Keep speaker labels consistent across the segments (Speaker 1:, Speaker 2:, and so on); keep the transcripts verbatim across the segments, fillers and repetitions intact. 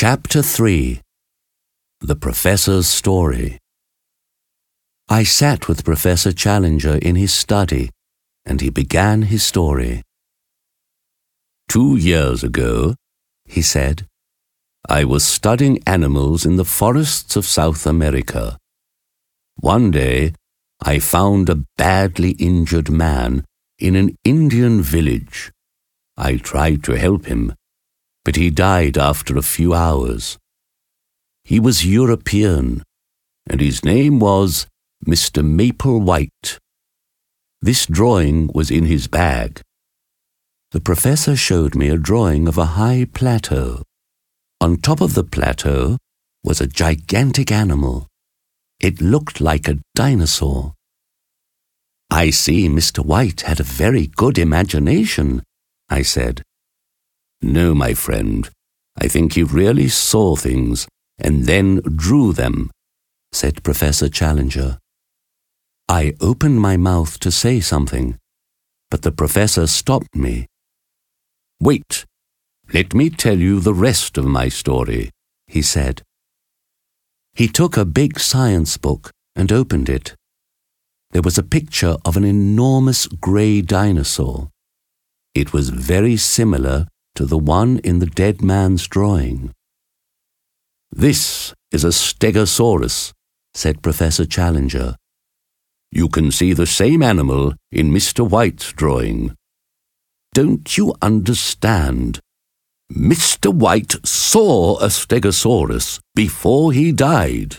Speaker 1: Chapter three. The Professor's Story. I sat with Professor Challenger in his study, and he began his story. Two years ago, he said, I was studying animals in the forests of South America. One day, I found a badly injured man in an Indian village. I tried to help him, but he died after a few hours. He was European, and his name was Mister Maple White. This drawing was in his bag. The professor showed me a drawing of a high plateau. On top of the plateau was a gigantic animal. It looked like a dinosaur. I see Mister White had a very good imagination, I said. No, my friend, I think he really saw things and then drew them, said Professor Challenger. I opened my mouth to say something, but the professor stopped me. Wait, let me tell you the rest of my story, he said. He took a big science book and opened it. There was a picture of an enormous grey dinosaur. It was very similar to the one in the dead man's drawing. This is a Stegosaurus, said Professor Challenger. You can see the same animal in Mister White's drawing. Don't you understand? Mister White saw a Stegosaurus before he died.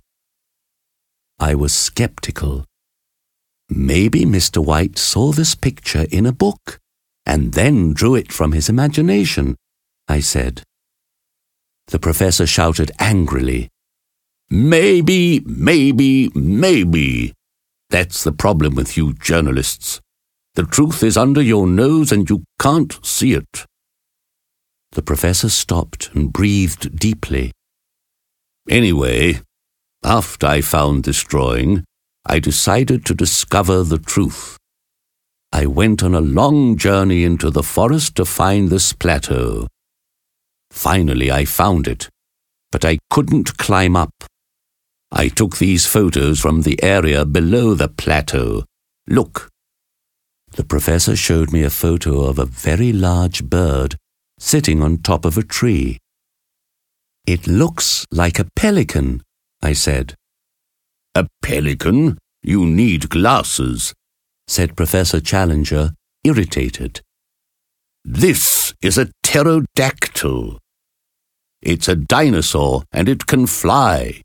Speaker 1: I was skeptical. Maybe Mister White saw this picture in a book and then drew it from his imagination, I said. The professor shouted angrily, Maybe, maybe, maybe. That's the problem with you journalists. The truth is under your nose and you can't see it. The professor stopped and breathed deeply. Anyway, after I found this drawing, I decided to discover the truth. I went on a long journey into the forest to find this plateau. Finally, I found it, but I couldn't climb up. I took these photos from the area below the plateau. Look. The professor showed me a photo of a very large bird sitting on top of a tree. It looks like a pelican, I said. A pelican? You need glasses, said Professor Challenger, irritated. This is a pterodactyl. It's a dinosaur and it can fly.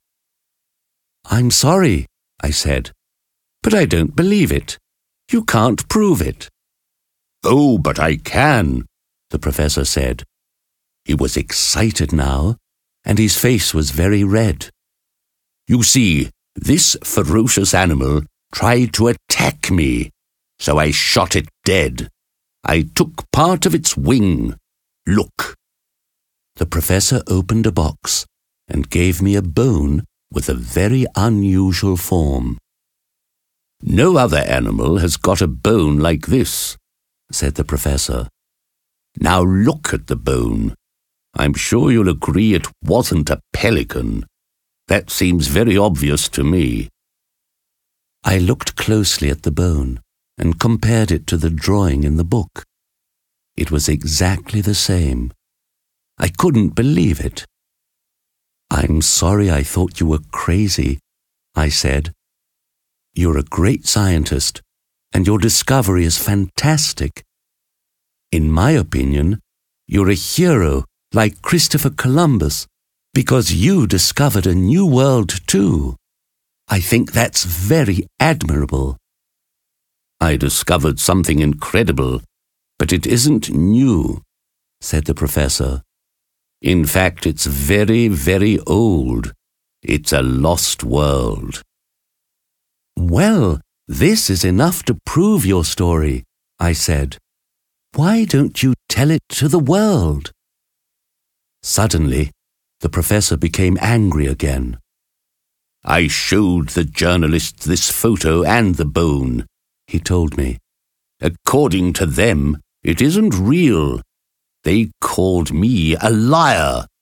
Speaker 1: I'm sorry, I said, but I don't believe it. You can't prove it. Oh, but I can, the professor said. He was excited now, and his face was very red. You see, this ferocious animal tried to attack me, so I shot it dead. I took part of its wing. Look. The professor opened a box and gave me a bone with a very unusual form. No other animal has got a bone like this, said the professor. Now look at the bone. I'm sure you'll agree it wasn't a pelican. That seems very obvious to me. I looked closely at the bone and compared it to the drawing in the book. It was exactly the same. I couldn't believe it. I'm sorry I thought you were crazy, I said. You're a great scientist, and your discovery is fantastic. In my opinion, you're a hero like Christopher Columbus, because you discovered a new world too. I think that's very admirable. I discovered something incredible, but it isn't new, said the professor. In fact, it's very, very old. It's a lost world. Well, this is enough to prove your story, I said. Why don't you tell it to the world? Suddenly, the professor became angry again. I showed the journalists this photo and the bone, he told me. According to them, it isn't real. They called me a liar.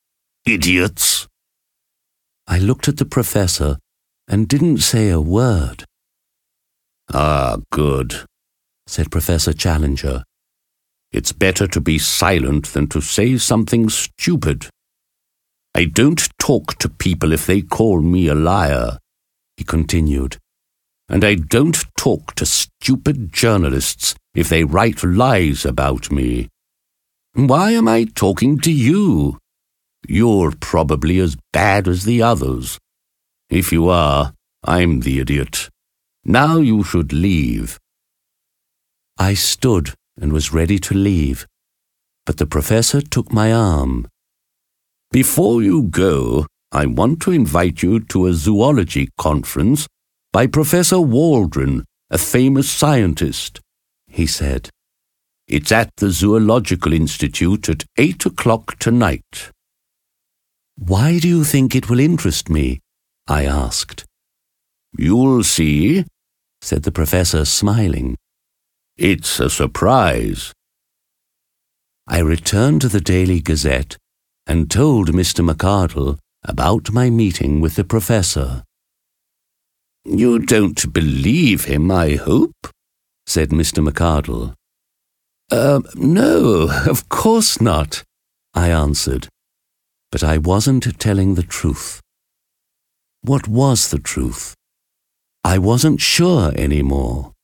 Speaker 2: idiots."
Speaker 1: I looked at the professor and didn't say a word.
Speaker 2: "Ah, good,"
Speaker 1: said Professor Challenger.
Speaker 2: "It's better to be silent than to say something stupid. I don't talk to people if they call me a liar," he continued, "and I don't talk to stupid journalists if they write lies about me. Why am I talking to you? You're probably as bad as the others. If you are, I'm the idiot. Now you should leave."
Speaker 1: I stood and was ready to leave, but the professor took my arm.
Speaker 2: "Before you go, I want to invite you to a zoology conference by Professor Waldron, a famous scientist," he said. "It's at the Zoological Institute at eight o'clock tonight."
Speaker 1: "Why do you think it will interest me?" I asked.
Speaker 2: "You'll see,"
Speaker 1: said the professor, smiling.
Speaker 2: "It's a surprise."
Speaker 1: I returned to the Daily Gazette and told Mister McArdle about my meeting with the professor.
Speaker 2: "You don't believe him, I hope?"
Speaker 1: said Mister McArdle.
Speaker 2: Uh, no, of course not,"
Speaker 1: I answered, but I wasn't telling the truth. What was the truth? I wasn't sure anymore.